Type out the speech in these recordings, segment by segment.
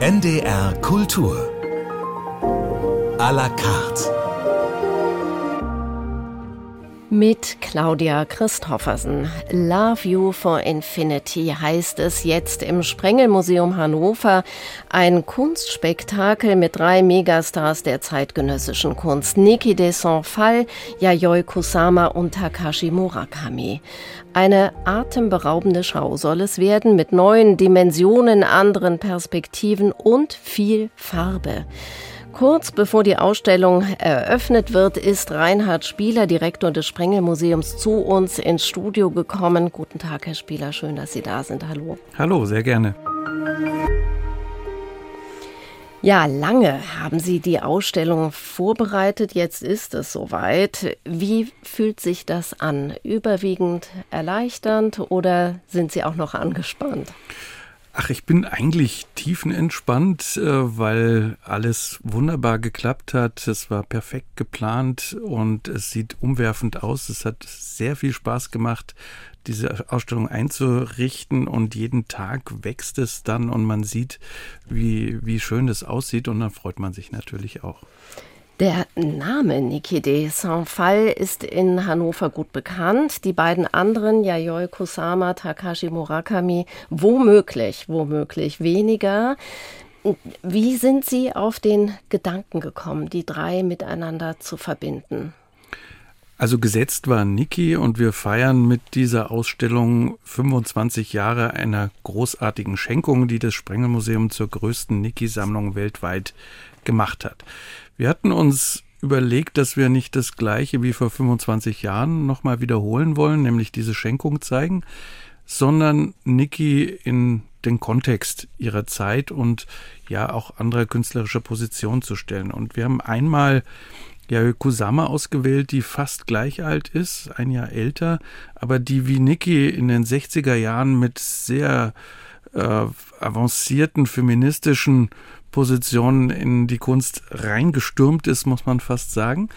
NDR Kultur à la carte. Mit Claudia Christoffersen. Love You for Infinity heißt es jetzt im Sprengelmuseum Hannover. Ein Kunstspektakel mit 3 Megastars der zeitgenössischen Kunst. Niki de Saint-Phalle, Yayoi Kusama und Takashi Murakami. Eine atemberaubende Schau soll es werden mit neuen Dimensionen, anderen Perspektiven und viel Farbe. Kurz bevor die Ausstellung eröffnet wird, ist Reinhard Spieler, Direktor des Sprengelmuseums, zu uns ins Studio gekommen. Guten Tag, Herr Spieler, schön, dass Sie da sind. Hallo. Hallo, sehr gerne. Ja, lange haben Sie die Ausstellung vorbereitet. Jetzt ist es soweit. Wie fühlt sich das an? Überwiegend erleichternd oder sind Sie auch noch angespannt? Ach, ich bin eigentlich tiefenentspannt, weil alles wunderbar geklappt hat. Es war perfekt geplant und es sieht umwerfend aus. Es hat sehr viel Spaß gemacht, diese Ausstellung einzurichten, und jeden Tag wächst es dann und man sieht, wie schön es aussieht, und dann freut man sich natürlich auch. Der Name Niki de Saint-Phalle ist in Hannover gut bekannt. Die beiden anderen, Yayoi Kusama, Takashi Murakami, womöglich weniger. Wie sind Sie auf den Gedanken gekommen, die 3 miteinander zu verbinden? Also gesetzt war Niki, und wir feiern mit dieser Ausstellung 25 Jahre einer großartigen Schenkung, die das Sprengelmuseum zur größten Niki-Sammlung weltweit gemacht hat. Wir hatten uns überlegt, dass wir nicht das Gleiche wie vor 25 Jahren nochmal wiederholen wollen, nämlich diese Schenkung zeigen, sondern Niki in den Kontext ihrer Zeit und ja auch anderer künstlerischer Position zu stellen. Und wir haben einmal Yayoi Kusama ausgewählt, die fast gleich alt ist, ein Jahr älter, aber die wie Niki in den 60er Jahren mit sehr avancierten feministischen Positionen in die Kunst reingestürmt ist, muss man fast sagen.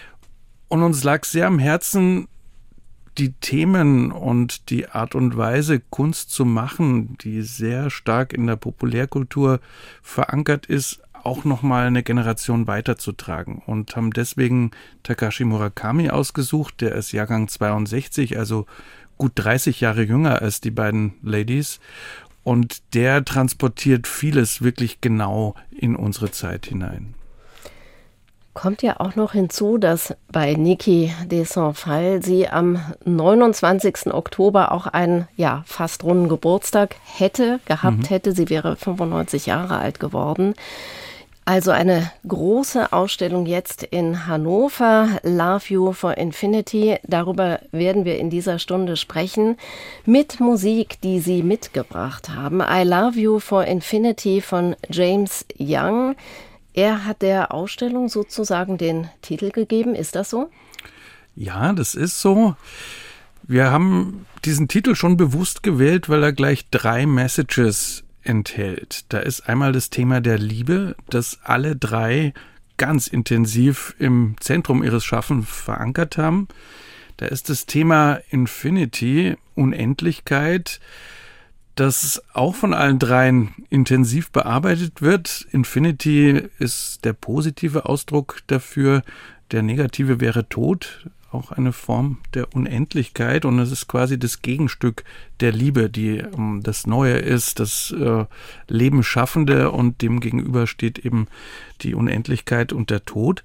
Und uns lag sehr am Herzen, die Themen und die Art und Weise, Kunst zu machen, die sehr stark in der Populärkultur verankert ist, auch nochmal eine Generation weiterzutragen, und haben deswegen Takashi Murakami ausgesucht. Der ist Jahrgang 62, also gut 30 Jahre jünger als die beiden Ladies. Und der transportiert vieles wirklich genau in unsere Zeit hinein. Kommt ja auch noch hinzu, dass bei Niki de Saint-Phalle sie am 29. Oktober auch einen fast runden Geburtstag gehabt hätte. Sie wäre 95 Jahre alt geworden. Also eine große Ausstellung jetzt in Hannover, Love You for Infinity. Darüber werden wir in dieser Stunde sprechen, mit Musik, die Sie mitgebracht haben. I Love You for Infinity von James Young. Er hat der Ausstellung sozusagen den Titel gegeben. Ist das so? Ja, das ist so. Wir haben diesen Titel schon bewusst gewählt, weil er gleich 3 Messages enthält. Da ist einmal das Thema der Liebe, das alle 3 ganz intensiv im Zentrum ihres Schaffens verankert haben. Da ist das Thema Infinity, Unendlichkeit, das auch von allen 3 intensiv bearbeitet wird. Infinity ist der positive Ausdruck dafür, der negative wäre Tod, auch eine Form der Unendlichkeit, und es ist quasi das Gegenstück der Liebe, die das Neue ist, das Leben Schaffende, und dem gegenüber steht eben die Unendlichkeit und der Tod.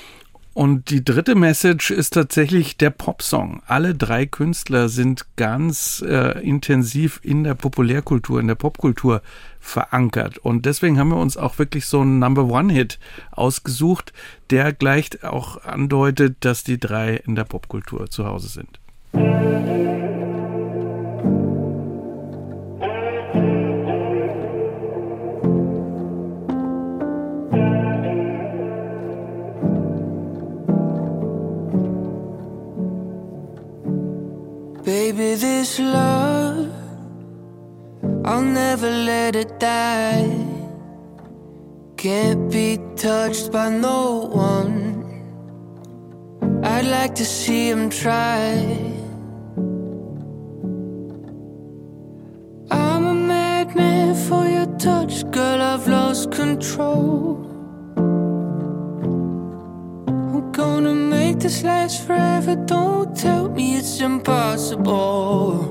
Und die 3. Message ist tatsächlich der Popsong. Alle 3 Künstler sind ganz intensiv in der Populärkultur, in der Popkultur verankert. Und deswegen haben wir uns auch wirklich so einen Number-One-Hit ausgesucht, der gleich auch andeutet, dass die 3 in der Popkultur zu Hause sind. Baby, this love, I'll never let it die. Can't be touched by no one. I'd like to see him try. I'm a madman for your touch, girl, I've lost lost control. I'm gonna make this last forever. Don't tell me it's impossible.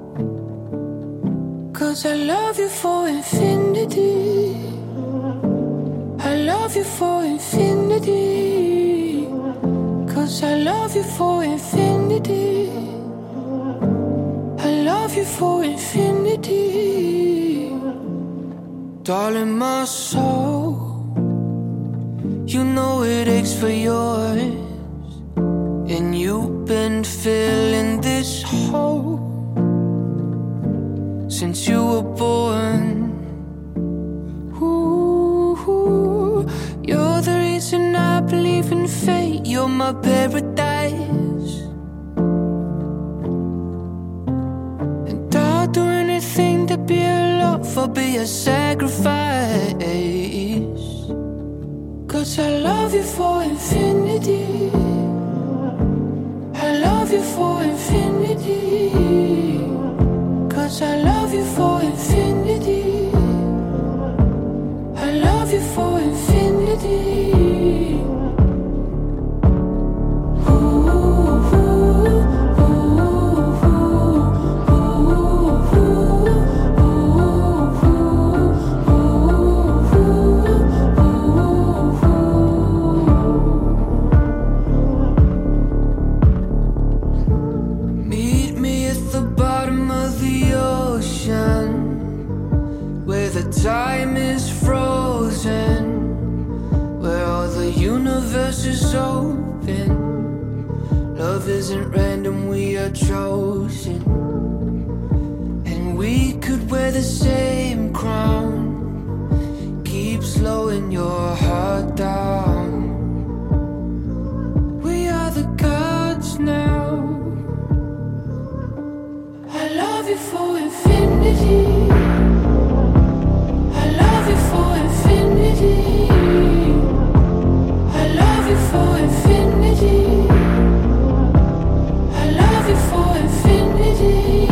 'Cause I love you for infinity. I love you for infinity. 'Cause I love you for infinity. I love you for infinity. Darling, my soul, you know it aches for yours. And you've been filling this hole since you were born. Ooh, you're the reason I believe in fate. You're my paradise. And I'll do anything to be a love or be a sacrifice. 'Cause I love you for infinity. I love you for infinity. 'Cause I love you for infinity. I love you for infinity. Time is frozen, where all the universe is open. Love isn't random, we are chosen. And we could wear the same crown. Keep slowing your heart down. We are the gods now. I love you for infinity. I love you for infinity. I love you for infinity. I love you for infinity.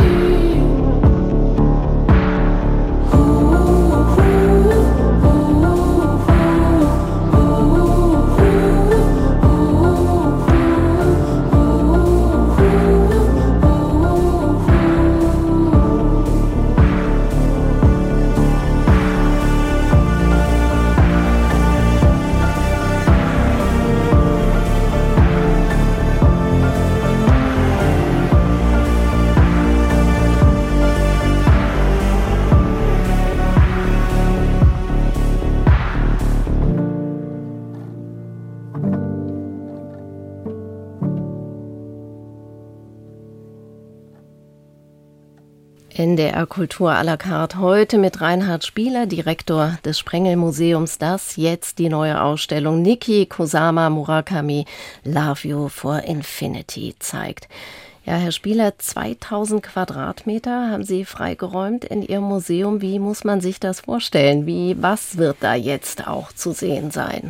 NDR Kultur à la carte heute mit Reinhard Spieler, Direktor des Sprengel-Museums, das jetzt die neue Ausstellung Nikki Kusama Murakami Love You for Infinity zeigt. Ja, Herr Spieler, 2000 Quadratmeter haben Sie freigeräumt in Ihrem Museum. Wie muss man sich das vorstellen? Was wird da jetzt auch zu sehen sein?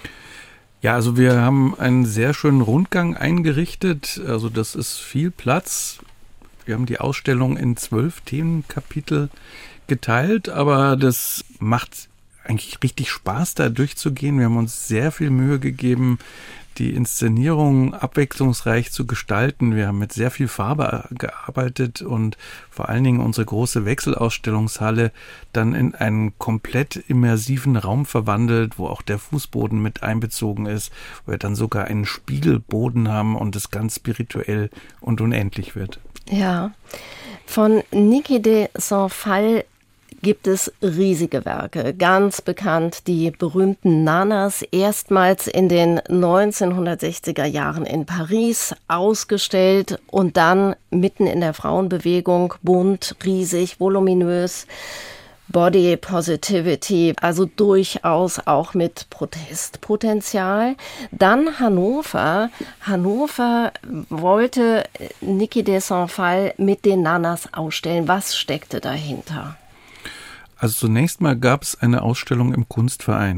Ja, also wir haben einen sehr schönen Rundgang eingerichtet. Also das ist viel Platz. Wir haben die Ausstellung in 12 Themenkapitel geteilt, aber das macht eigentlich richtig Spaß, da durchzugehen. Wir haben uns sehr viel Mühe gegeben, die Inszenierung abwechslungsreich zu gestalten. Wir haben mit sehr viel Farbe gearbeitet und vor allen Dingen unsere große Wechselausstellungshalle dann in einen komplett immersiven Raum verwandelt, wo auch der Fußboden mit einbezogen ist, wo wir dann sogar einen Spiegelboden haben und es ganz spirituell und unendlich wird. Ja, von Niki de Saint-Phalle gibt es riesige Werke. Ganz bekannt die berühmten Nanas, erstmals in den 1960er Jahren in Paris ausgestellt und dann mitten in der Frauenbewegung, bunt, riesig, voluminös. Body Positivity, also durchaus auch mit Protestpotenzial. Dann Hannover. Hannover wollte Niki de Saint-Phalle mit den Nanas ausstellen. Was steckte dahinter? Also zunächst mal gab es eine Ausstellung im Kunstverein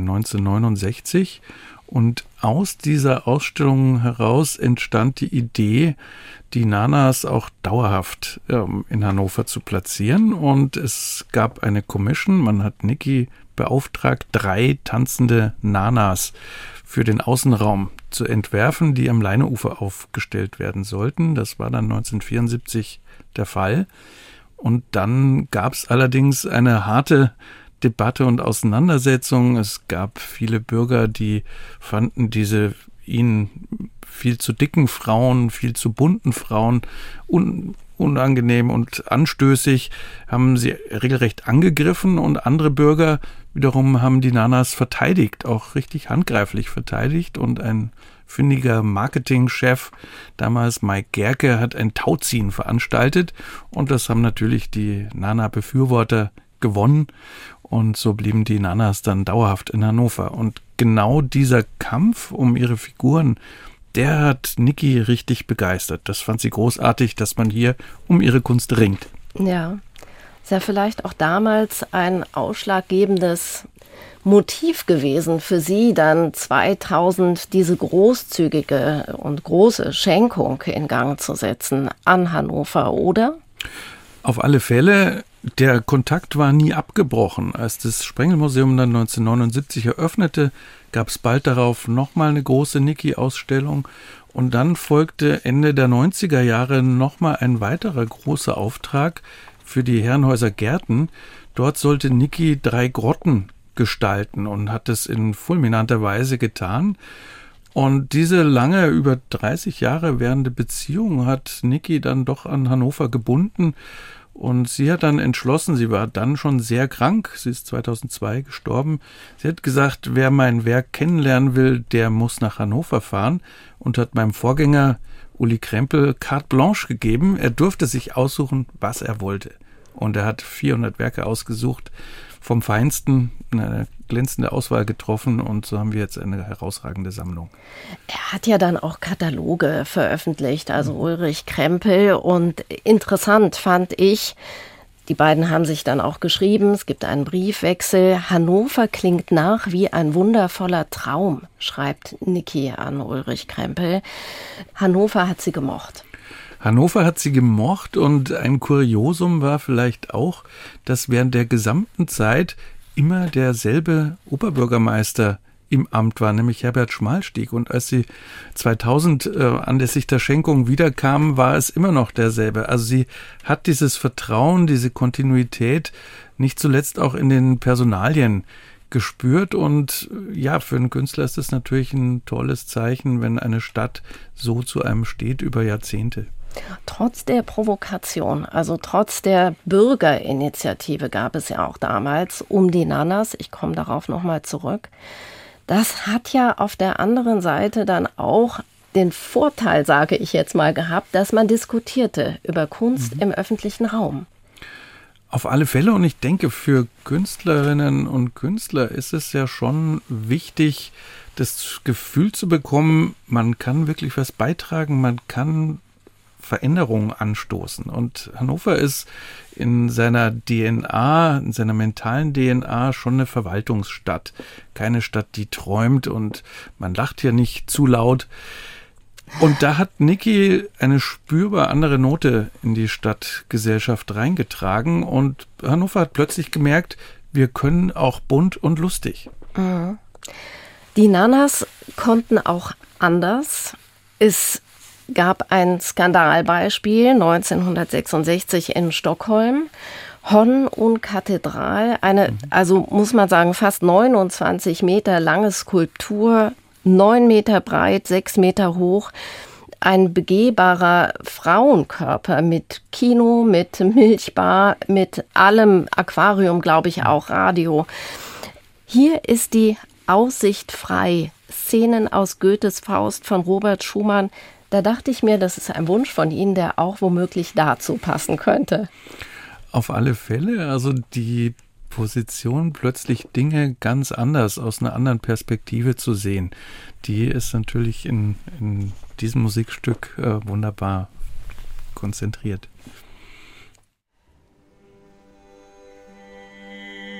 1969 und aus dieser Ausstellung heraus entstand die Idee, die Nanas auch dauerhaft in Hannover zu platzieren, und es gab eine Commission, man hat Niki beauftragt, 3 tanzende Nanas für den Außenraum zu entwerfen, die am Leineufer aufgestellt werden sollten. Das war dann 1974 der Fall. Und dann gab es allerdings eine harte Debatte und Auseinandersetzung. Es gab viele Bürger, die fanden diese ihnen viel zu dicken Frauen, viel zu bunten Frauen unangenehm und anstößig, haben sie regelrecht angegriffen, und andere Bürger wiederum haben die Nanas verteidigt, auch richtig handgreiflich verteidigt, und ein findiger Marketingchef, damals Mike Gerke, hat ein Tauziehen veranstaltet, und das haben natürlich die Nana-Befürworter gewonnen, und so blieben die Nanas dann dauerhaft in Hannover. Und genau dieser Kampf um ihre Figuren, der hat Niki richtig begeistert. Das fand sie großartig, dass man hier um ihre Kunst ringt. Ja, ist ja vielleicht auch damals ein ausschlaggebendes Motiv gewesen für sie, dann 2000 diese großzügige und große Schenkung in Gang zu setzen an Hannover, oder? Auf alle Fälle, der Kontakt war nie abgebrochen. Als das Sprengelmuseum dann 1979 eröffnete, gab es bald darauf nochmal eine große Niki-Ausstellung, und dann folgte Ende der 90er Jahre nochmal ein weiterer großer Auftrag für die Herrenhäuser Gärten. Dort sollte Niki 3 Grotten gestalten und hat es in fulminanter Weise getan. Und diese lange, über 30 Jahre währende Beziehung hat Niki dann doch an Hannover gebunden. Und sie hat dann entschlossen, sie war dann schon sehr krank, sie ist 2002 gestorben. Sie hat gesagt, wer mein Werk kennenlernen will, der muss nach Hannover fahren, und hat meinem Vorgänger Uli Krempel carte blanche gegeben. Er durfte sich aussuchen, was er wollte. Und er hat 400 Werke ausgesucht, vom Feinsten, eine glänzende Auswahl getroffen, und so haben wir jetzt eine herausragende Sammlung. Er hat ja dann auch Kataloge veröffentlicht, also Ulrich Krempel, und interessant fand ich, die beiden haben sich dann auch geschrieben, es gibt einen Briefwechsel. Hannover klingt nach wie ein wundervoller Traum, schreibt Niki an Ulrich Krempel. Hannover hat sie gemocht. Hannover hat sie gemocht, und ein Kuriosum war vielleicht auch, dass während der gesamten Zeit immer derselbe Oberbürgermeister im Amt war, nämlich Herbert Schmalstieg. Und als sie 2000 anlässlich der Schenkung wiederkam, war es immer noch derselbe. Also sie hat dieses Vertrauen, diese Kontinuität nicht zuletzt auch in den Personalien gespürt. Und ja, für einen Künstler ist das natürlich ein tolles Zeichen, wenn eine Stadt so zu einem steht über Jahrzehnte. Trotz der Provokation, also trotz der Bürgerinitiative gab es ja auch damals um die Nanas, ich komme darauf nochmal zurück, das hat ja auf der anderen Seite dann auch den Vorteil, sage ich jetzt mal, gehabt, dass man diskutierte über Kunst im öffentlichen Raum. Auf alle Fälle, und ich denke, für Künstlerinnen und Künstler ist es ja schon wichtig, das Gefühl zu bekommen, man kann wirklich was beitragen, man kann Veränderungen anstoßen. Und Hannover ist in seiner DNA, in seiner mentalen DNA schon eine Verwaltungsstadt. Keine Stadt, die träumt, und man lacht hier nicht zu laut. Und da hat Niki eine spürbar andere Note in die Stadtgesellschaft reingetragen, und Hannover hat plötzlich gemerkt, wir können auch bunt und lustig. Mhm. Die Nanas konnten auch anders. Es gab ein Skandalbeispiel 1966 in Stockholm. Hon und Kathedral, eine, also muss man sagen, fast 29 Meter lange Skulptur, 9 Meter breit, 6 Meter hoch. Ein begehbarer Frauenkörper mit Kino, mit Milchbar, mit allem, Aquarium, glaube ich, auch Radio. Hier ist die Aussicht frei. Szenen aus Goethes Faust von Robert Schumann. Da dachte ich mir, das ist ein Wunsch von Ihnen, der auch womöglich dazu passen könnte. Auf alle Fälle, also die Position, plötzlich Dinge ganz anders, aus einer anderen Perspektive zu sehen, die ist natürlich in diesem Musikstück wunderbar konzentriert.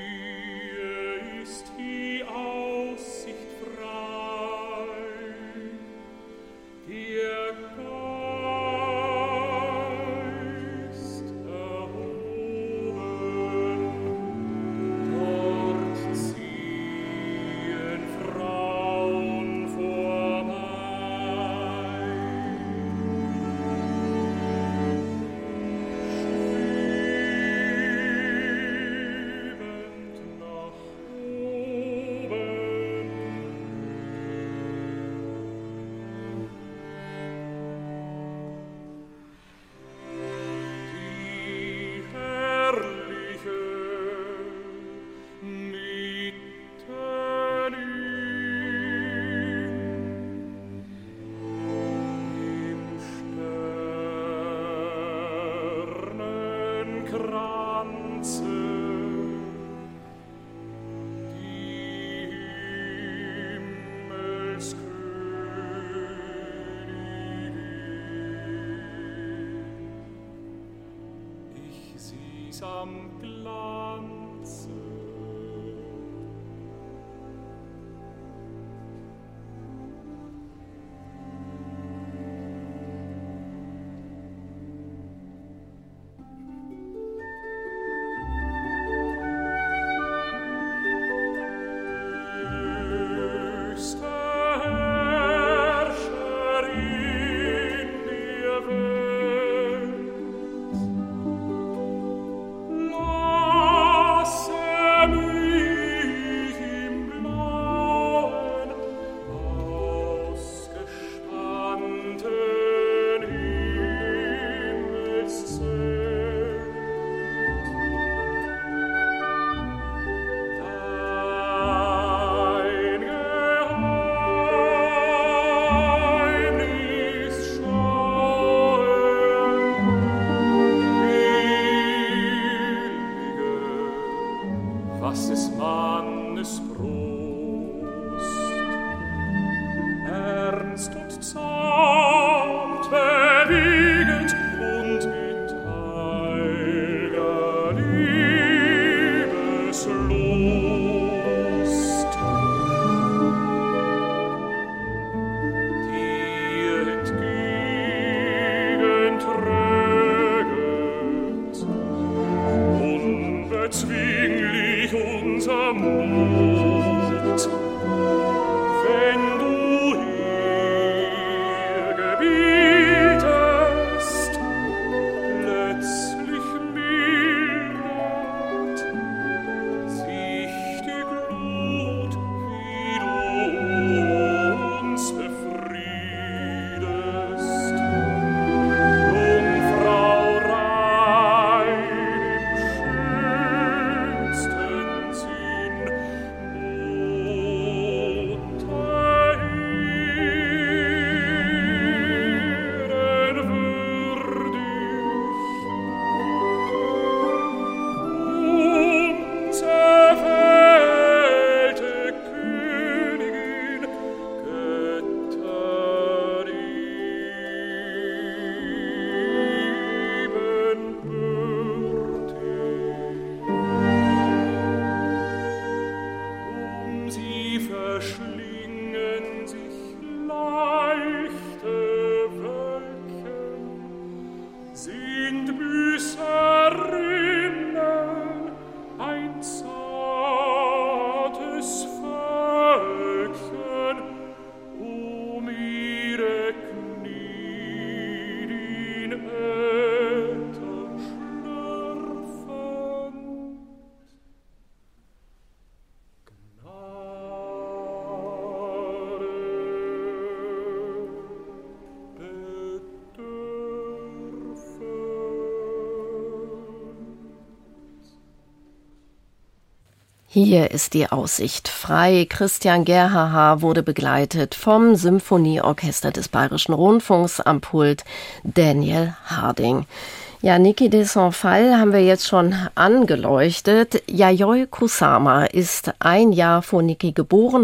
Hier ist die Aussicht frei. Christian Gerhaher wurde begleitet vom Symphonieorchester des Bayerischen Rundfunks, am Pult Daniel Harding. Ja, Niki de Saint-Phalle haben wir jetzt schon angeleuchtet. Yayoi Kusama ist ein Jahr vor Niki geboren,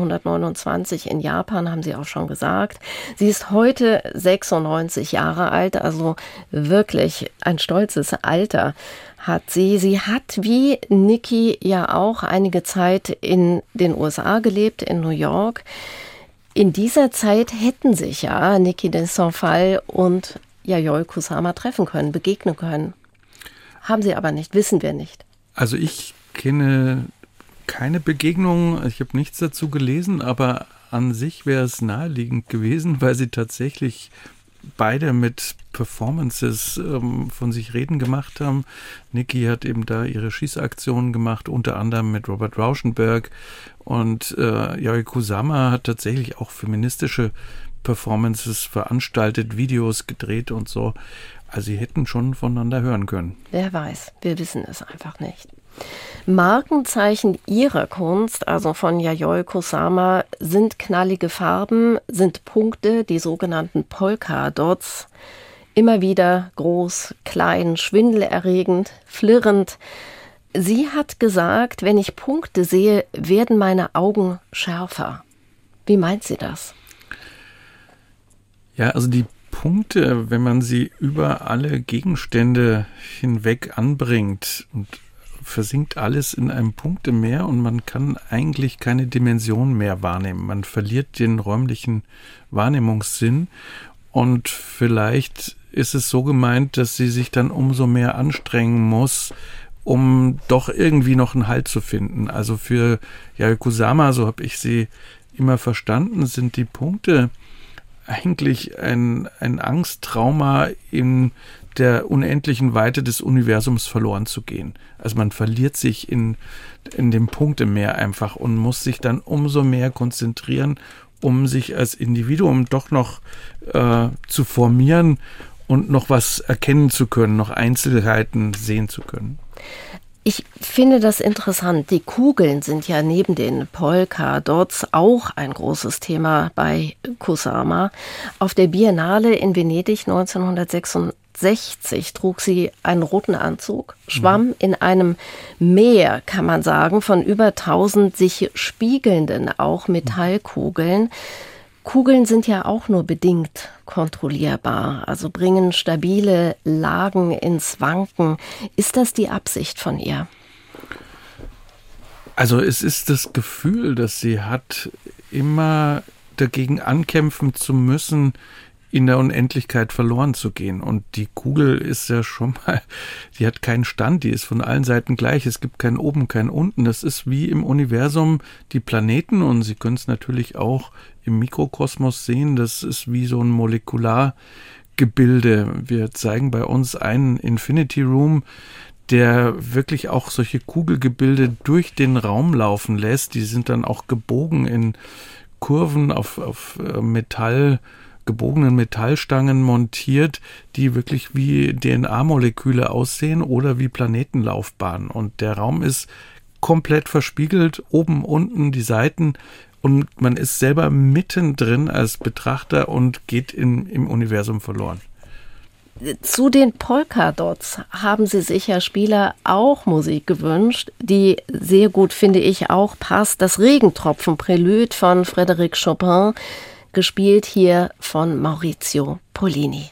1929 in Japan, haben Sie auch schon gesagt. Sie ist heute 96 Jahre alt, also wirklich ein stolzes Alter hat sie. Sie hat wie Niki ja auch einige Zeit in den USA gelebt, in New York. In dieser Zeit hätten sich ja Niki de Saint-Phalle und Yayoi Kusama treffen können, begegnen können. Haben sie aber nicht, wissen wir nicht. Also ich kenne keine Begegnung, ich habe nichts dazu gelesen, aber an sich wäre es naheliegend gewesen, weil sie tatsächlich beide mit Performances von sich reden gemacht haben. Niki hat eben da ihre Schießaktionen gemacht, unter anderem mit Robert Rauschenberg, und Yayoi Kusama hat tatsächlich auch feministische Performances veranstaltet, Videos gedreht und so. Also sie hätten schon voneinander hören können. Wer weiß, wir wissen es einfach nicht. Markenzeichen ihrer Kunst, also von Yayoi Kusama, sind knallige Farben, sind Punkte, die sogenannten Polka-Dots. Immer wieder groß, klein, schwindelerregend, flirrend. Sie hat gesagt, wenn ich Punkte sehe, werden meine Augen schärfer. Wie meint sie das? Ja, also die Punkte, wenn man sie über alle Gegenstände hinweg anbringt und versinkt alles in einem Punktemeer und man kann eigentlich keine Dimension mehr wahrnehmen. Man verliert den räumlichen Wahrnehmungssinn und vielleicht ist es so gemeint, dass sie sich dann umso mehr anstrengen muss, um doch irgendwie noch einen Halt zu finden. Also für Yayoi Kusama, so habe ich sie immer verstanden, sind die Punkte eigentlich ein Angsttrauma, in der unendlichen Weite des Universums verloren zu gehen. Also man verliert sich in dem Punktemeer einfach und muss sich dann umso mehr konzentrieren, um sich als Individuum doch noch zu formieren und noch was erkennen zu können, noch Einzelheiten sehen zu können. Ich finde das interessant. Die Kugeln sind ja neben den Polka-Dots auch ein großes Thema bei Kusama. Auf der Biennale in Venedig 1966 trug sie einen roten Anzug, schwamm in einem Meer, kann man sagen, von über 1000 sich spiegelnden auch Metallkugeln. Kugeln sind ja auch nur bedingt kontrollierbar, also bringen stabile Lagen ins Wanken. Ist das die Absicht von ihr? Also es ist das Gefühl, das sie hat, immer dagegen ankämpfen zu müssen, in der Unendlichkeit verloren zu gehen. Und die Kugel ist ja schon mal, die hat keinen Stand, die ist von allen Seiten gleich. Es gibt kein Oben, kein Unten. Das ist wie im Universum die Planeten und Sie können es natürlich auch im Mikrokosmos sehen. Das ist wie so ein Molekulargebilde. Wir zeigen bei uns einen Infinity Room, der wirklich auch solche Kugelgebilde durch den Raum laufen lässt. Die sind dann auch gebogen in Kurven auf gebogenen Metallstangen montiert, die wirklich wie DNA-Moleküle aussehen oder wie Planetenlaufbahnen. Und der Raum ist komplett verspiegelt, oben, unten, die Seiten. Und man ist selber mittendrin als Betrachter und geht im Universum verloren. Zu den Polka-Dots haben Sie sicher Spieler auch Musik gewünscht, die sehr gut, finde ich, auch passt. Das Regentropfen-Prälude von Frédéric Chopin, gespielt hier von Maurizio Pollini.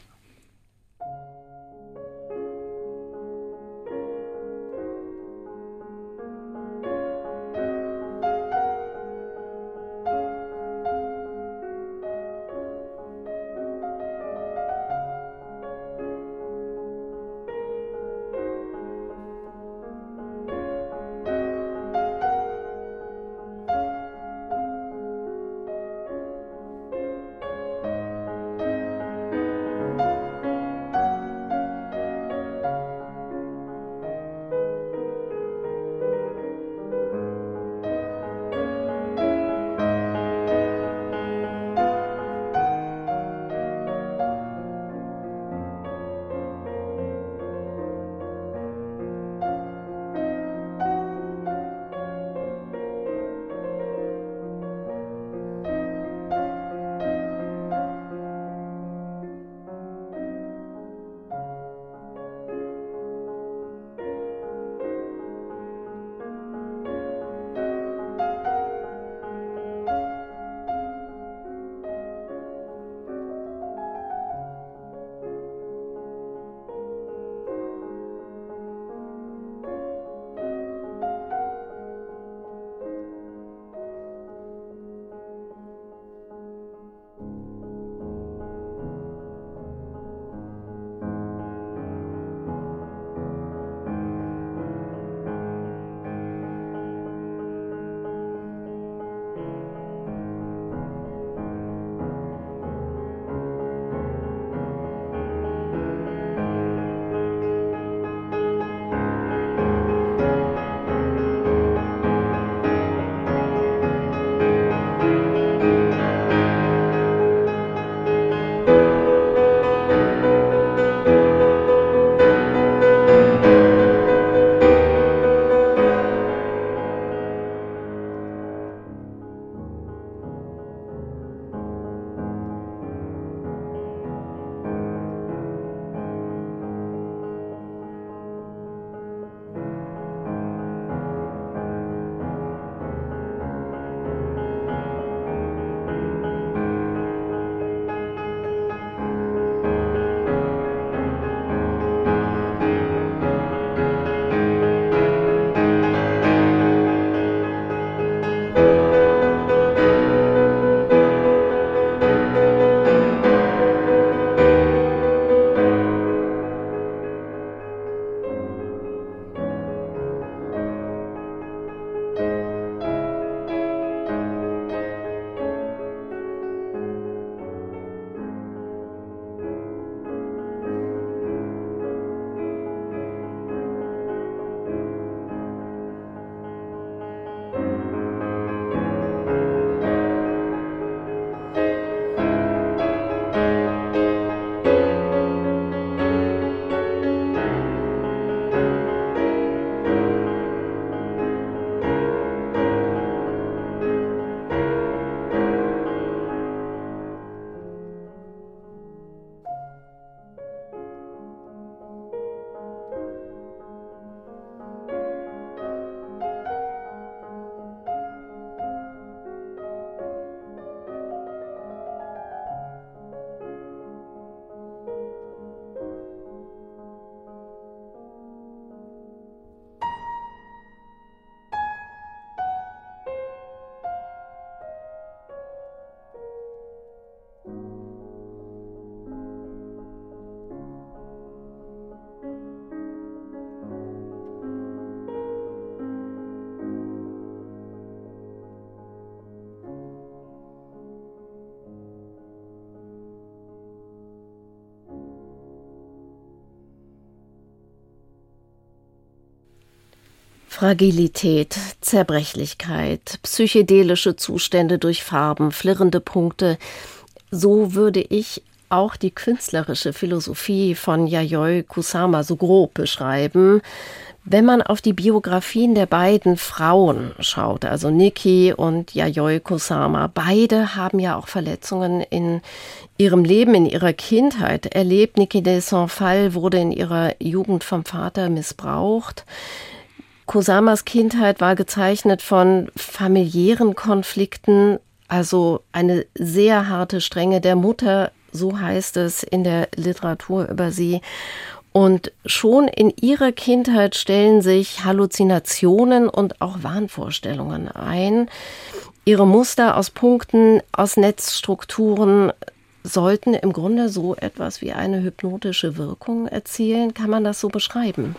Fragilität, Zerbrechlichkeit, psychedelische Zustände durch Farben, flirrende Punkte. So würde ich auch die künstlerische Philosophie von Yayoi Kusama so grob beschreiben. Wenn man auf die Biografien der beiden Frauen schaut, also Nikki und Yayoi Kusama, beide haben ja auch Verletzungen in ihrem Leben, in ihrer Kindheit erlebt. Nikki de Saint-Phal wurde in ihrer Jugend vom Vater missbraucht. Kusamas Kindheit war gezeichnet von familiären Konflikten, also eine sehr harte Strenge der Mutter, so heißt es in der Literatur über sie. Und schon in ihrer Kindheit stellen sich Halluzinationen und auch Wahnvorstellungen ein. Ihre Muster aus Punkten, aus Netzstrukturen sollten im Grunde so etwas wie eine hypnotische Wirkung erzielen. Kann man das so beschreiben?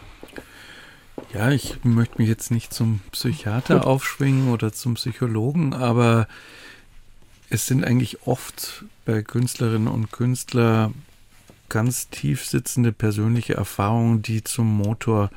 Ja, ich möchte mich jetzt nicht zum Psychiater aufschwingen oder zum Psychologen, aber es sind eigentlich oft bei Künstlerinnen und Künstlern ganz tief sitzende persönliche Erfahrungen, die zum Motor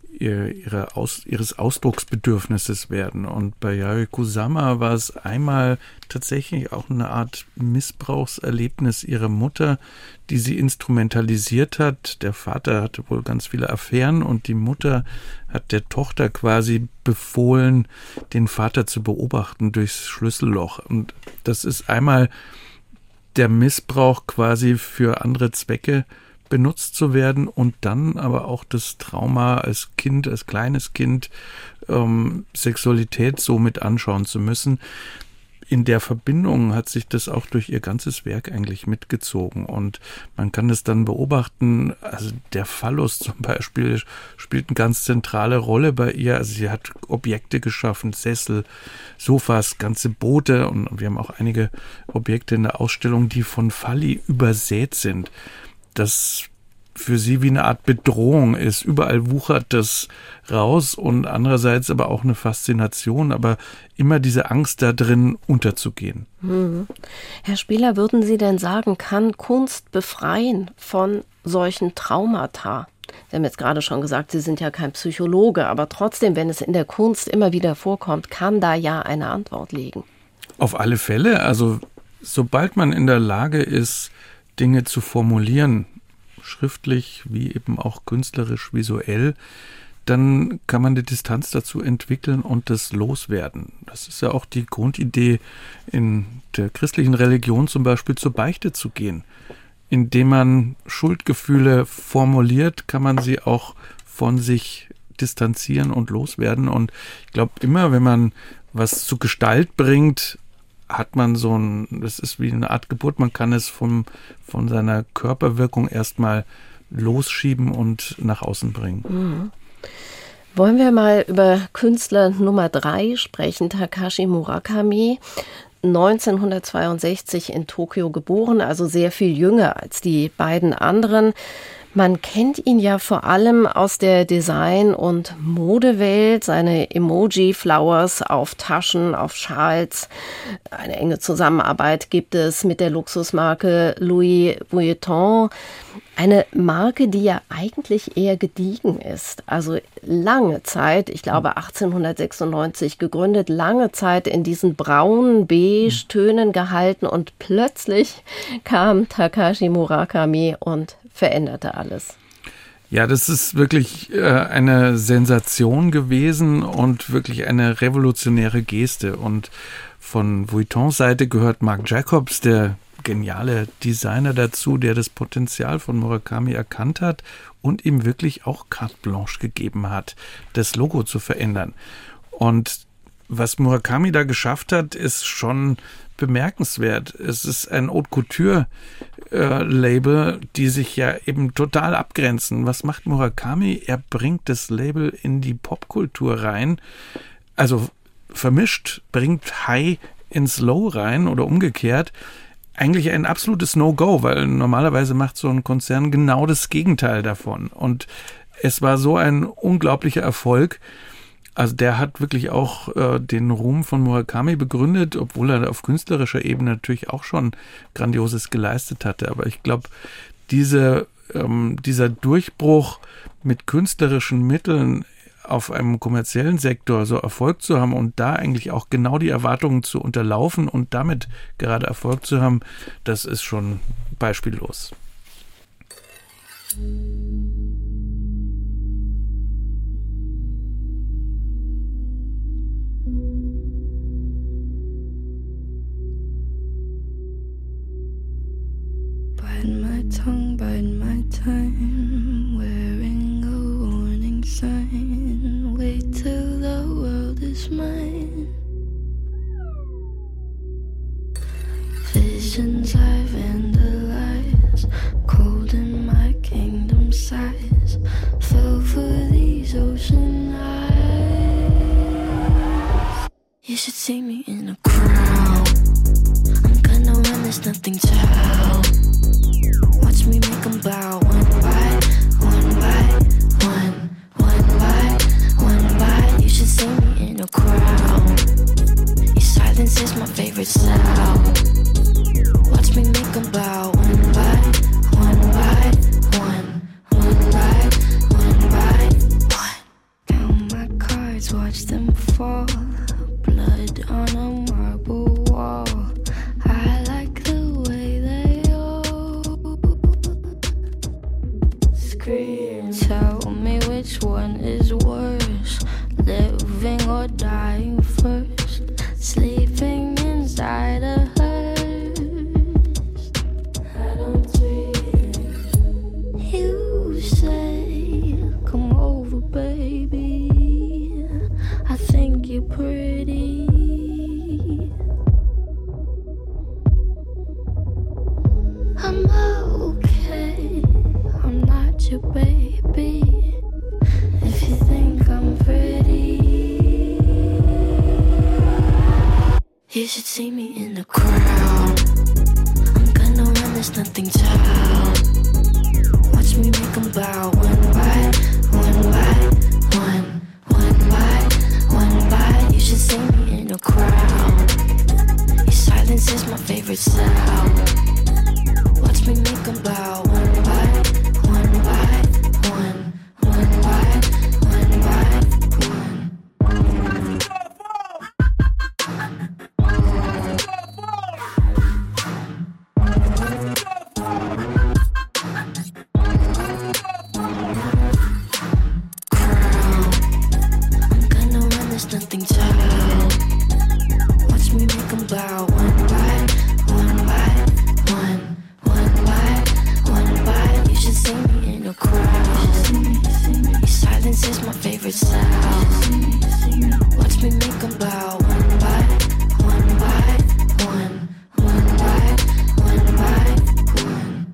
ihres Ausdrucksbedürfnisses werden. Und bei Yayoi Kusama war es einmal tatsächlich auch eine Art Missbrauchserlebnis ihrer Mutter, die sie instrumentalisiert hat. Der Vater hatte wohl ganz viele Affären und die Mutter hat der Tochter quasi befohlen, den Vater zu beobachten durchs Schlüsselloch. Und das ist einmal der Missbrauch quasi für andere Zwecke benutzt zu werden und dann aber auch das Trauma als Kind, als kleines Kind, Sexualität so mit anschauen zu müssen. In der Verbindung hat sich das auch durch ihr ganzes Werk eigentlich mitgezogen und man kann es dann beobachten, also der Phallus zum Beispiel spielt eine ganz zentrale Rolle bei ihr, also sie hat Objekte geschaffen, Sessel, Sofas, ganze Boote und wir haben auch einige Objekte in der Ausstellung, die von Phalli übersät sind, das für sie wie eine Art Bedrohung ist. Überall wuchert das raus und andererseits aber auch eine Faszination, aber immer diese Angst da drin unterzugehen. Herr Spieler, würden Sie denn sagen, kann Kunst befreien von solchen Traumata? Sie haben jetzt gerade schon gesagt, Sie sind ja kein Psychologe, aber trotzdem, wenn es in der Kunst immer wieder vorkommt, kann da ja eine Antwort liegen. Auf alle Fälle, also sobald man in der Lage ist, Dinge zu formulieren, schriftlich wie eben auch künstlerisch, visuell, dann kann man die Distanz dazu entwickeln und das loswerden. Das ist ja auch die Grundidee in der christlichen Religion zum Beispiel zur Beichte zu gehen. Indem man Schuldgefühle formuliert, kann man sie auch von sich distanzieren und loswerden. Und ich glaube, immer wenn man was zu Gestalt bringt, hat man das ist wie eine Art Geburt, man kann es von seiner Körperwirkung erstmal losschieben und nach außen bringen. Wollen wir mal über Künstler Nummer 3 sprechen, Takashi Murakami, 1962 in Tokio geboren, also sehr viel jünger als die beiden anderen. Man kennt ihn ja vor allem aus der Design- und Modewelt, seine Emoji-Flowers auf Taschen, auf Schals. Eine enge Zusammenarbeit gibt es mit der Luxusmarke Louis Vuitton. Eine Marke, die ja eigentlich eher gediegen ist. Also lange Zeit, ich glaube 1896 gegründet, lange Zeit in diesen braunen Beige-Tönen gehalten und plötzlich kam Takashi Murakami und veränderte alles. Ja, das ist wirklich eine Sensation gewesen und wirklich eine revolutionäre Geste. Und von Vuittons Seite gehört Marc Jacobs, der geniale Designer, dazu, der das Potenzial von Murakami erkannt hat und ihm wirklich auch carte blanche gegeben hat, das Logo zu verändern. Und was Murakami da geschafft hat, ist schon bemerkenswert. Es ist ein Haute Couture Label, die sich ja eben total abgrenzen. Was macht Murakami? Er bringt das Label in die Popkultur rein, also vermischt, bringt High ins Low rein oder umgekehrt. Eigentlich ein absolutes No-Go, weil normalerweise macht so ein Konzern genau das Gegenteil davon. Und es war so ein unglaublicher Erfolg. Also der hat wirklich auch den Ruhm von Murakami begründet, obwohl er auf künstlerischer Ebene natürlich auch schon Grandioses geleistet hatte. Aber ich glaube, dieser Durchbruch mit künstlerischen Mitteln auf einem kommerziellen Sektor so Erfolg zu haben und da eigentlich auch genau die Erwartungen zu unterlaufen und damit gerade Erfolg zu haben, das ist schon beispiellos. Bide my time, wearing a warning sign. Wait till the world is mine. Visions I vandalize, cold in my kingdom size. Fell for these ocean eyes. You should see me in a crowd. I'm gonna run, there's nothing to help. Watch me make them bow one by one by one, one by one by. You should see me in a crowd. Your silence is my favorite sound. Watch me make them bow one by one by one, one by one by one. Count my cards, watch them fall. Blood on a marble wall. I like the way they scream. Tell me which one is worse, living or dying first. Sleeping inside a hearse. I don't dream. You say, come over, baby. I think you're pretty. I'm okay. I'm not your baby. If you think I'm pretty, you should see me in the crowd. I'm gonna run, there's nothing to help. Watch me make them bow one by one by one, one by one by. You should see me in a crowd. Your silence is my favorite sound. Watch me make them bow one by one by one, one by one by one. I'm gonna run, there's nothing to help. Watch me make them bow one by one by one, one by one by. You should see me in a crowd. Your silence is my favorite sound. Watch me make them bow one by one by one, one by one by one.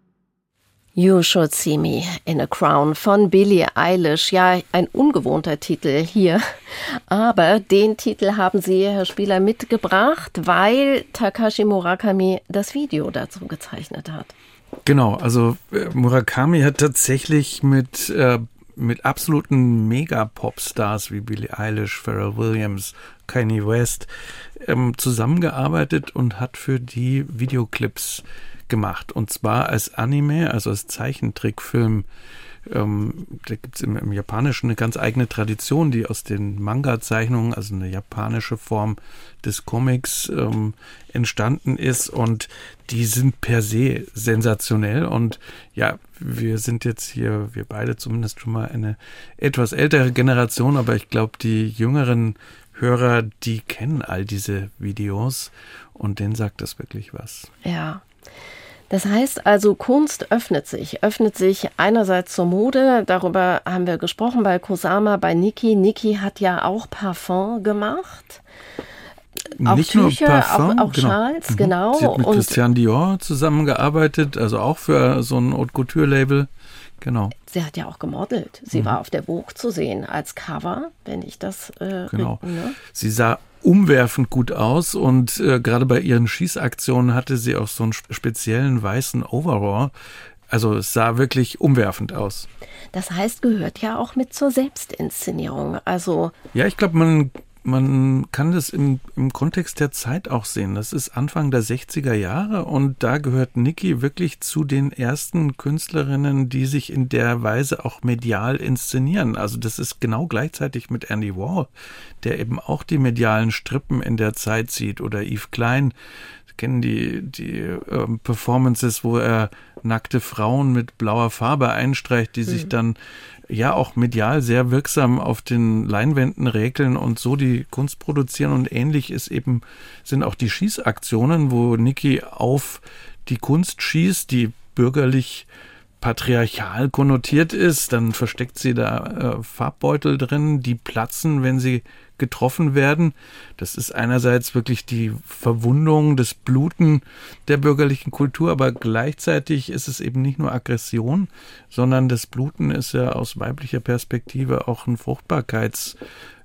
You Should See Me in a Crown von Billie Eilish. Ja, ein ungewohnter Titel hier. Aber den Titel haben Sie, Herr Spieler, mitgebracht, weil Takashi Murakami das Video dazu gezeichnet hat. Genau, also Murakami hat tatsächlich mit absoluten Mega-Pop-Stars wie Billie Eilish, Pharrell Williams, Kanye West zusammengearbeitet und hat für die Videoclips gemacht. Und zwar als Anime, also als Zeichentrickfilm. Da gibt es im Japanischen eine ganz eigene Tradition, die aus den Manga-Zeichnungen, also eine japanische Form des Comics, entstanden ist. Und die sind per se sensationell. Und ja, wir sind jetzt hier, wir beide zumindest schon mal eine etwas ältere Generation, aber ich glaube, die jüngeren Hörer, die kennen all diese Videos und denen sagt das wirklich was. Ja. Das heißt also, Kunst öffnet sich einerseits zur Mode, darüber haben wir gesprochen bei Kusama, bei Nicki. Nicki hat ja auch Parfum gemacht. Auch Nicht Tücher, nur Parfum, auch Schals, genau. Sie hat mit Und Christian Dior zusammengearbeitet, also auch für so ein Haute Couture-Label. Genau. sie hat ja auch gemodelt. Sie war auf der Vogue zu sehen als Cover, wenn ich das... Genau. Ne? Sie sah umwerfend gut aus und gerade bei ihren Schießaktionen hatte sie auch so einen speziellen weißen Overall. Also es sah wirklich umwerfend aus. Das heißt, gehört ja auch mit zur Selbstinszenierung. Also ja, ich glaube, man man kann das im Kontext der Zeit auch sehen. Das ist Anfang der 60er Jahre und da gehört Nikki wirklich zu den ersten Künstlerinnen, die sich in der Weise auch medial inszenieren. Also das ist genau gleichzeitig mit Andy Warhol, der eben auch die medialen Strippen in der Zeit sieht, oder Yves Klein. Sie kennen die Performances, wo er nackte Frauen mit blauer Farbe einstreicht, die sich dann ja auch medial sehr wirksam auf den Leinwänden räkeln und so die Kunst produzieren. Und ähnlich sind auch die Schießaktionen, wo Nikki auf die Kunst schießt, die bürgerlich patriarchal konnotiert ist. Dann versteckt sie da Farbbeutel drin, die platzen, wenn sie getroffen werden. Das ist einerseits wirklich die Verwundung, das Bluten der bürgerlichen Kultur, aber gleichzeitig ist es eben nicht nur Aggression, sondern das Bluten ist ja aus weiblicher Perspektive auch ein Fruchtbarkeitsgestus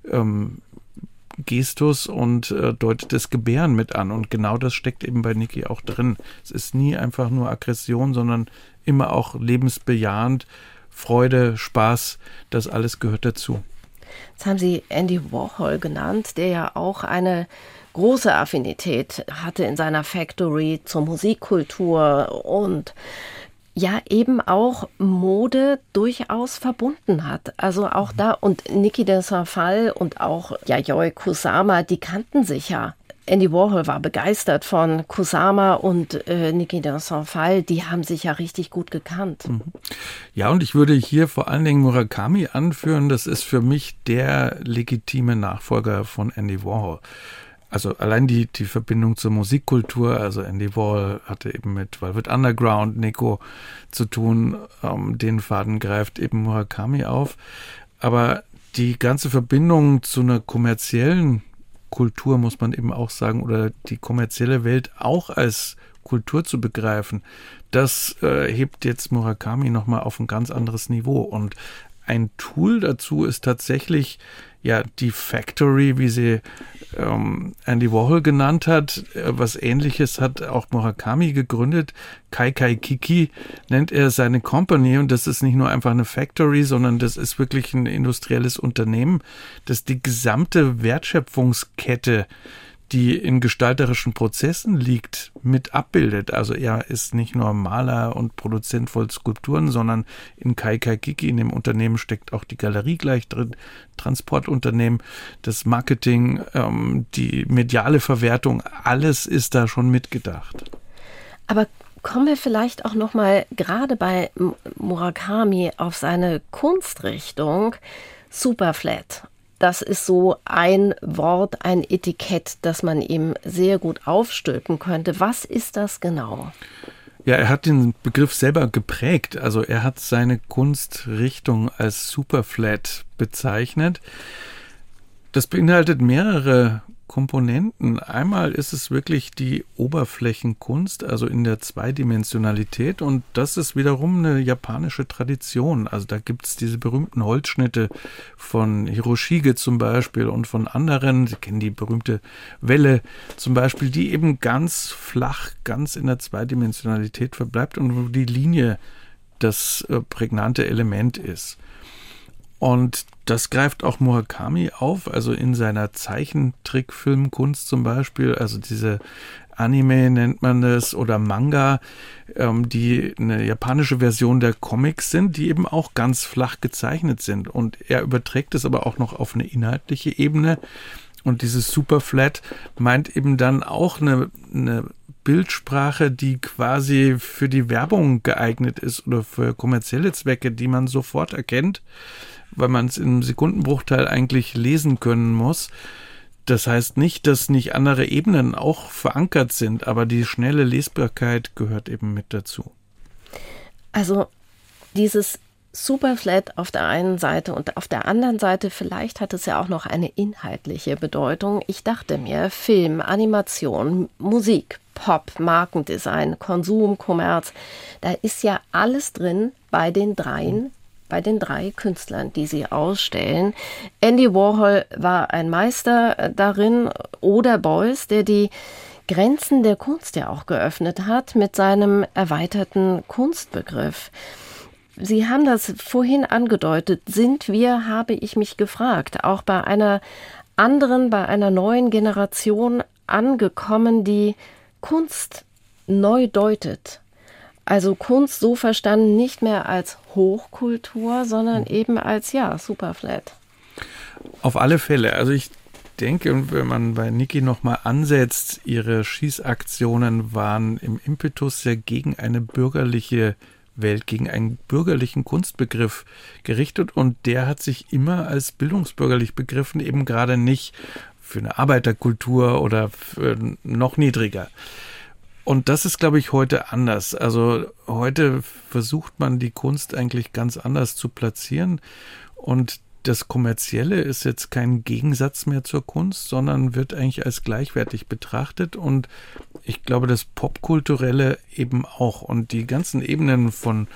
und deutet das Gebären mit an. Und genau das steckt eben bei Nikki auch drin. Es ist nie einfach nur Aggression, sondern immer auch lebensbejahend, Freude, Spaß, das alles gehört dazu. Jetzt haben Sie Andy Warhol genannt, der ja auch eine große Affinität hatte in seiner Factory zur Musikkultur und ja eben auch Mode durchaus verbunden hat. Also auch da, und Niki de Saint-Phalle und auch Yayoi Kusama, die kannten sich ja. Andy Warhol war begeistert von Kusama und Niki de Saint-Phalle, die haben sich ja richtig gut gekannt. Ja, und ich würde hier vor allen Dingen Murakami anführen. Das ist für mich der legitime Nachfolger von Andy Warhol. Also allein die Verbindung zur Musikkultur, also Andy Warhol hatte eben mit Velvet Underground, Nico zu tun, den Faden greift eben Murakami auf. Aber die ganze Verbindung zu einer kommerziellen Kultur, muss man eben auch sagen, oder die kommerzielle Welt auch als Kultur zu begreifen, das hebt jetzt Murakami nochmal auf ein ganz anderes Niveau. Und ein Tool dazu ist tatsächlich ja die Factory, wie sie Andy Warhol genannt hat. Was Ähnliches hat auch Murakami gegründet. Kaikai Kiki nennt er seine Company, und das ist nicht nur einfach eine Factory, sondern das ist wirklich ein industrielles Unternehmen, das die gesamte Wertschöpfungskette, die in gestalterischen Prozessen liegt, mit abbildet. Also er ist nicht nur Maler und Produzent von Skulpturen, sondern in Kaikai Kiki, in dem Unternehmen, steckt auch die Galerie gleich drin, Transportunternehmen, das Marketing, die mediale Verwertung, alles ist da schon mitgedacht. Aber kommen wir vielleicht auch noch mal gerade bei Murakami auf seine Kunstrichtung Superflat. Das ist so ein Wort, ein Etikett, das man ihm sehr gut aufstülpen könnte. Was ist das genau? Ja, er hat den Begriff selber geprägt. Also er hat seine Kunstrichtung als Superflat bezeichnet. Das beinhaltet mehrere Komponenten. Einmal ist es wirklich die Oberflächenkunst, also in der Zweidimensionalität, und das ist wiederum eine japanische Tradition. Also da gibt es diese berühmten Holzschnitte von Hiroshige zum Beispiel und von anderen. Sie kennen die berühmte Welle zum Beispiel, die eben ganz flach, ganz in der Zweidimensionalität verbleibt und wo die Linie das prägnante Element ist. Und das greift auch Murakami auf, also in seiner Zeichentrickfilmkunst zum Beispiel, also diese Anime nennt man das oder Manga, die eine japanische Version der Comics sind, die eben auch ganz flach gezeichnet sind. Und er überträgt es aber auch noch auf eine inhaltliche Ebene. Und dieses Superflat meint eben dann auch eine Bildsprache, die quasi für die Werbung geeignet ist oder für kommerzielle Zwecke, die man sofort erkennt, weil man es im Sekundenbruchteil eigentlich lesen können muss. Das heißt nicht, dass nicht andere Ebenen auch verankert sind, aber die schnelle Lesbarkeit gehört eben mit dazu. Also dieses Superflat auf der einen Seite und auf der anderen Seite, vielleicht hat es ja auch noch eine inhaltliche Bedeutung. Ich dachte mir, Film, Animation, Musik, Pop, Markendesign, Konsum, Kommerz, da ist ja alles drin bei den drei Künstlern, die sie ausstellen. Andy Warhol war ein Meister darin, oder Beuys, der die Grenzen der Kunst ja auch geöffnet hat mit seinem erweiterten Kunstbegriff. Sie haben das vorhin angedeutet. Sind wir, habe ich mich gefragt, auch bei einer anderen, bei einer neuen Generation angekommen, die Kunst neu deutet. Also Kunst so verstanden nicht mehr als Hochkultur, sondern eben als, Superflat. Auf alle Fälle. Also ich denke, wenn man bei Niki nochmal ansetzt, ihre Schießaktionen waren im Impetus ja gegen eine bürgerliche Welt, gegen einen bürgerlichen Kunstbegriff gerichtet und der hat sich immer als bildungsbürgerlich begriffen, eben gerade nicht für eine Arbeiterkultur oder für noch niedriger. Und das ist, glaube ich, heute anders. Also heute versucht man die Kunst eigentlich ganz anders zu platzieren und das Kommerzielle ist jetzt kein Gegensatz mehr zur Kunst, sondern wird eigentlich als gleichwertig betrachtet und ich glaube, das Popkulturelle eben auch und die ganzen Ebenen von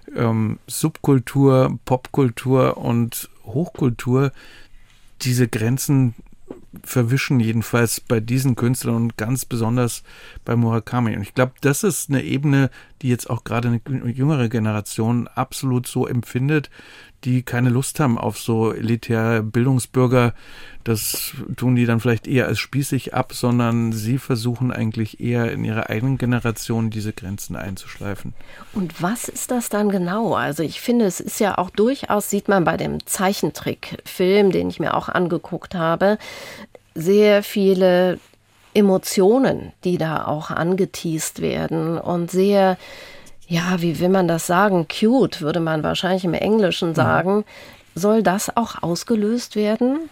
Subkultur, Popkultur und Hochkultur, diese Grenzen verwischen jedenfalls bei diesen Künstlern und ganz besonders bei Murakami. Und ich glaube, das ist eine Ebene, die jetzt auch gerade eine jüngere Generation absolut so empfindet, die keine Lust haben auf so elitäre Bildungsbürger. Das tun die dann vielleicht eher als spießig ab, sondern sie versuchen eigentlich eher in ihrer eigenen Generation diese Grenzen einzuschleifen. Und was ist das dann genau? Also ich finde, es ist ja auch durchaus, sieht man bei dem Zeichentrickfilm, den ich mir auch angeguckt habe, sehr viele Emotionen, die da auch angeteast werden und sehr, wie will man das sagen, cute, würde man wahrscheinlich im Englischen sagen. Soll das auch ausgelöst werden?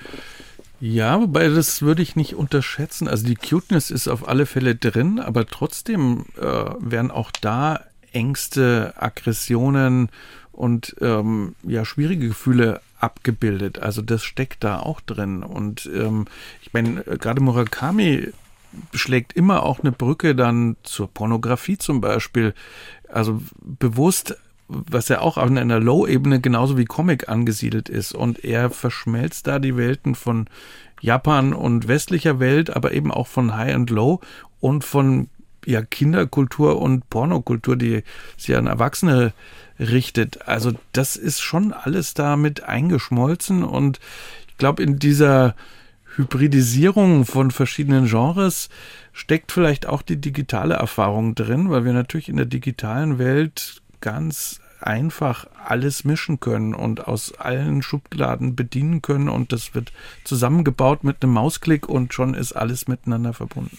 Ja, wobei das würde ich nicht unterschätzen. Also die Cuteness ist auf alle Fälle drin, aber trotzdem werden auch da Ängste, Aggressionen und schwierige Gefühle abgebildet. Also das steckt da auch drin. Und ich meine, gerade Murakami schlägt immer auch eine Brücke dann zur Pornografie zum Beispiel. Also bewusst, was ja auch an einer Low-Ebene genauso wie Comic angesiedelt ist. Und er verschmelzt da die Welten von Japan und westlicher Welt, aber eben auch von High und Low und von Kinderkultur und Pornokultur, die sich an Erwachsene richtet. Also das ist schon alles da mit eingeschmolzen und ich glaube, in dieser Hybridisierung von verschiedenen Genres steckt vielleicht auch die digitale Erfahrung drin, weil wir natürlich in der digitalen Welt ganz einfach alles mischen können und aus allen Schubladen bedienen können und das wird zusammengebaut mit einem Mausklick und schon ist alles miteinander verbunden.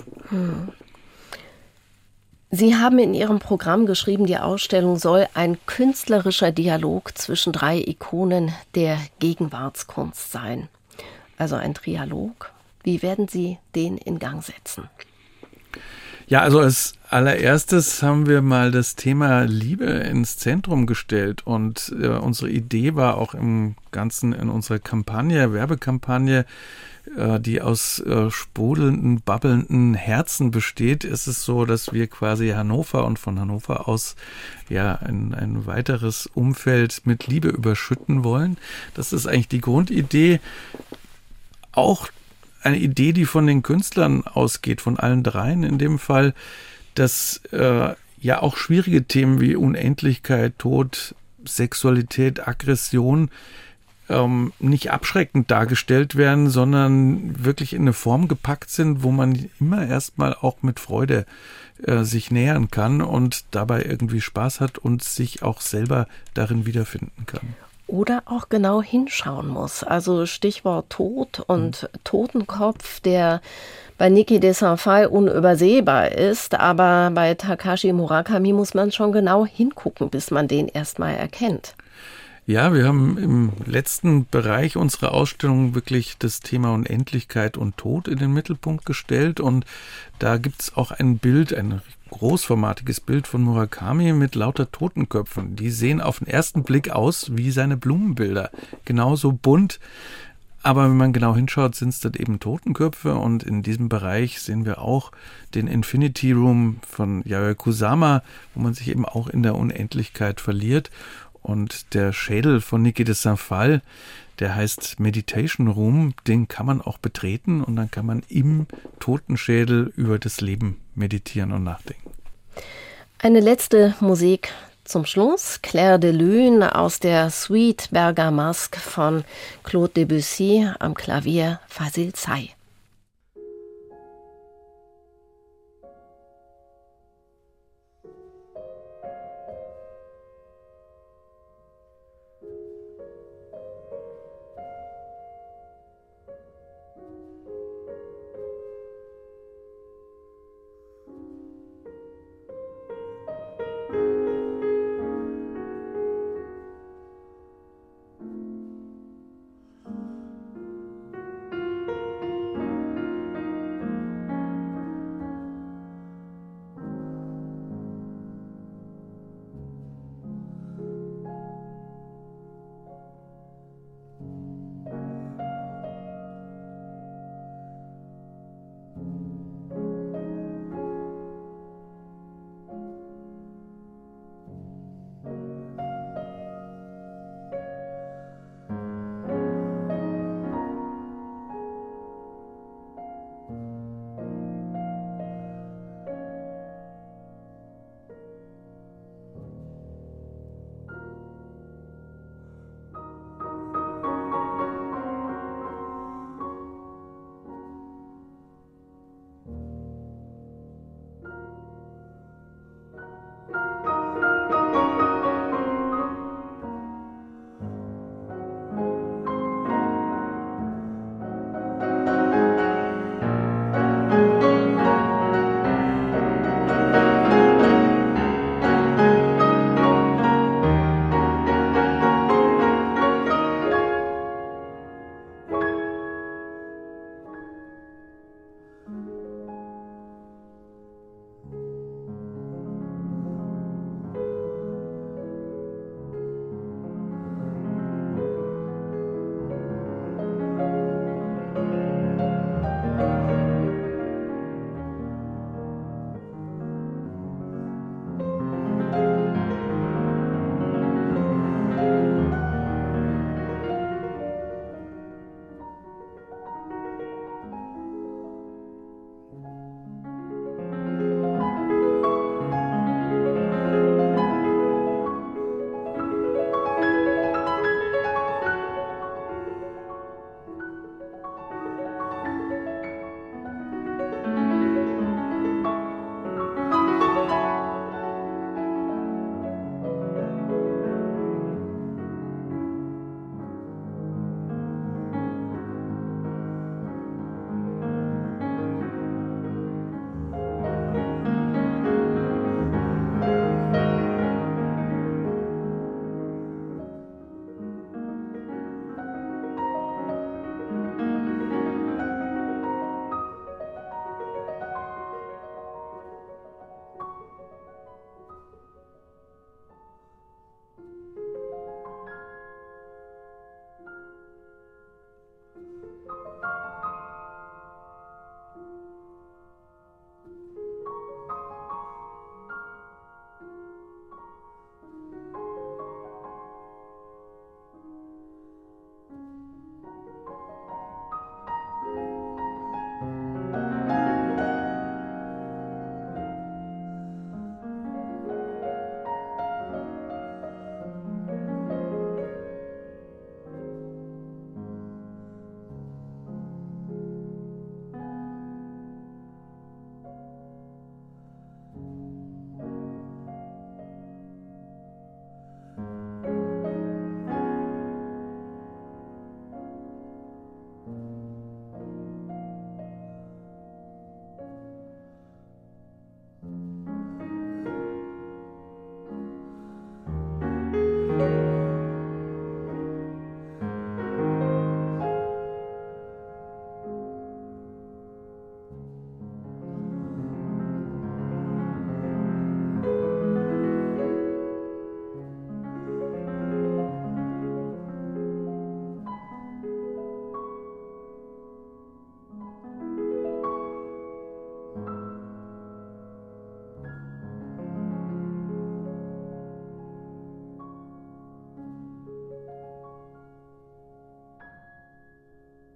Sie haben in Ihrem Programm geschrieben, die Ausstellung soll ein künstlerischer Dialog zwischen 3 Ikonen der Gegenwartskunst sein. Also ein Trialog. Wie werden Sie den in Gang setzen? Ja, also als allererstes haben wir mal das Thema Liebe ins Zentrum gestellt und unsere Idee war auch im Ganzen in unserer Werbekampagne, die aus sprudelnden, babbelnden Herzen besteht, ist es so, dass wir quasi Hannover und von Hannover aus ein weiteres Umfeld mit Liebe überschütten wollen. Das ist eigentlich die Grundidee. Auch eine Idee, die von den Künstlern ausgeht, von allen dreien in dem Fall, dass auch schwierige Themen wie Unendlichkeit, Tod, Sexualität, Aggression nicht abschreckend dargestellt werden, sondern wirklich in eine Form gepackt sind, wo man immer erstmal auch mit Freude sich nähern kann und dabei irgendwie Spaß hat und sich auch selber darin wiederfinden kann. Oder auch genau hinschauen muss. Also Stichwort Tod und Totenkopf, der bei Niki de Saint-Phalle unübersehbar ist, aber bei Takashi Murakami muss man schon genau hingucken, bis man den erstmal erkennt. Ja, wir haben im letzten Bereich unserer Ausstellung wirklich das Thema Unendlichkeit und Tod in den Mittelpunkt gestellt und da gibt's auch ein Bild, ein großformatiges Bild von Murakami mit lauter Totenköpfen. Die sehen auf den ersten Blick aus wie seine Blumenbilder, genauso bunt. Aber wenn man genau hinschaut, sind es dann eben Totenköpfe und in diesem Bereich sehen wir auch den Infinity Room von Yayoi Kusama, wo man sich eben auch in der Unendlichkeit verliert. Und der Schädel von Niki de Saint-Phalle, der heißt Meditation Room, den kann man auch betreten und dann kann man im Totenschädel über das Leben meditieren und nachdenken. Eine letzte Musik Zum Schluss Clair de Lune aus der Suite Bergamasque von Claude Debussy, am Klavier Fazil Say.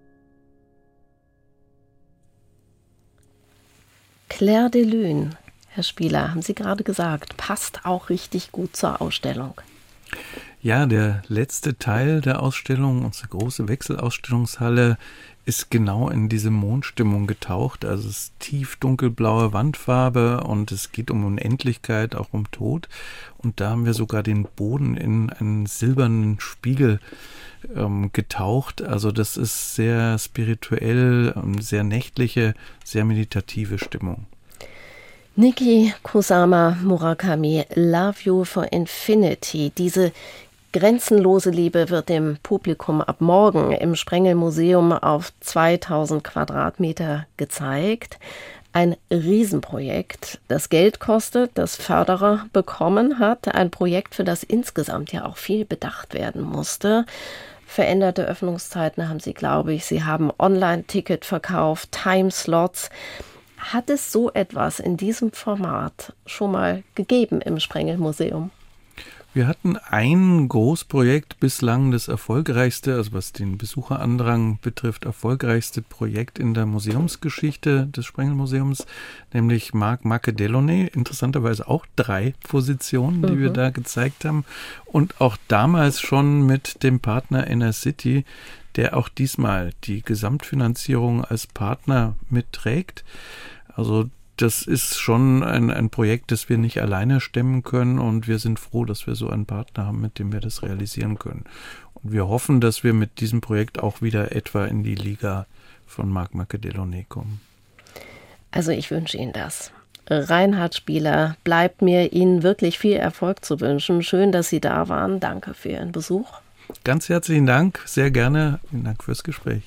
Clair de Lune Herr Spieler, haben Sie gerade gesagt, passt auch richtig gut zur Ausstellung. Ja, der letzte Teil der Ausstellung, unsere große Wechselausstellungshalle, ist genau in diese Mondstimmung getaucht. Also es ist tief dunkelblaue Wandfarbe und es geht um Unendlichkeit, auch um Tod. Und da haben wir sogar den Boden in einen silbernen Spiegel getaucht. Also das ist sehr spirituell, sehr nächtliche, sehr meditative Stimmung. Niki Kusama Murakami, Love You for Infinity. Diese grenzenlose Liebe wird dem Publikum ab morgen im Sprengel-Museum auf 2000 Quadratmeter gezeigt. Ein Riesenprojekt, das Geld kostet, das Förderer bekommen hat. Ein Projekt, für das insgesamt ja auch viel bedacht werden musste. Veränderte Öffnungszeiten haben Sie, glaube ich. Sie haben Online-Ticket verkauft, Timeslots. Hat es so etwas in diesem Format schon mal gegeben im Sprengel-Museum? Wir hatten ein Großprojekt, bislang das erfolgreichste, also was den Besucherandrang betrifft, erfolgreichste Projekt in der Museumsgeschichte des Sprengel-Museums, nämlich Marc Delaunay. Interessanterweise auch 3 Positionen, die wir da gezeigt haben. Und auch damals schon mit dem Partner Inner City, der auch diesmal die Gesamtfinanzierung als Partner mitträgt. Also das ist schon ein Projekt, das wir nicht alleine stemmen können und wir sind froh, dass wir so einen Partner haben, mit dem wir das realisieren können. Und wir hoffen, dass wir mit diesem Projekt auch wieder etwa in die Liga von Marc Delaunay kommen. Also ich wünsche Ihnen das. Reinhard Spieler, bleibt mir Ihnen wirklich viel Erfolg zu wünschen. Schön, dass Sie da waren. Danke für Ihren Besuch. Ganz herzlichen Dank, sehr gerne. Vielen Dank fürs Gespräch.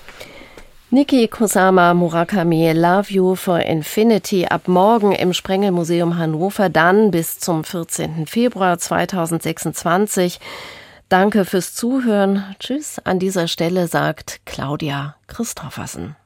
Niki Kusama Murakami, Love You for Infinity, ab morgen im Sprengel-Museum Hannover, dann bis zum 14. Februar 2026. Danke fürs Zuhören. Tschüss. An dieser Stelle sagt Claudia Christoffersen.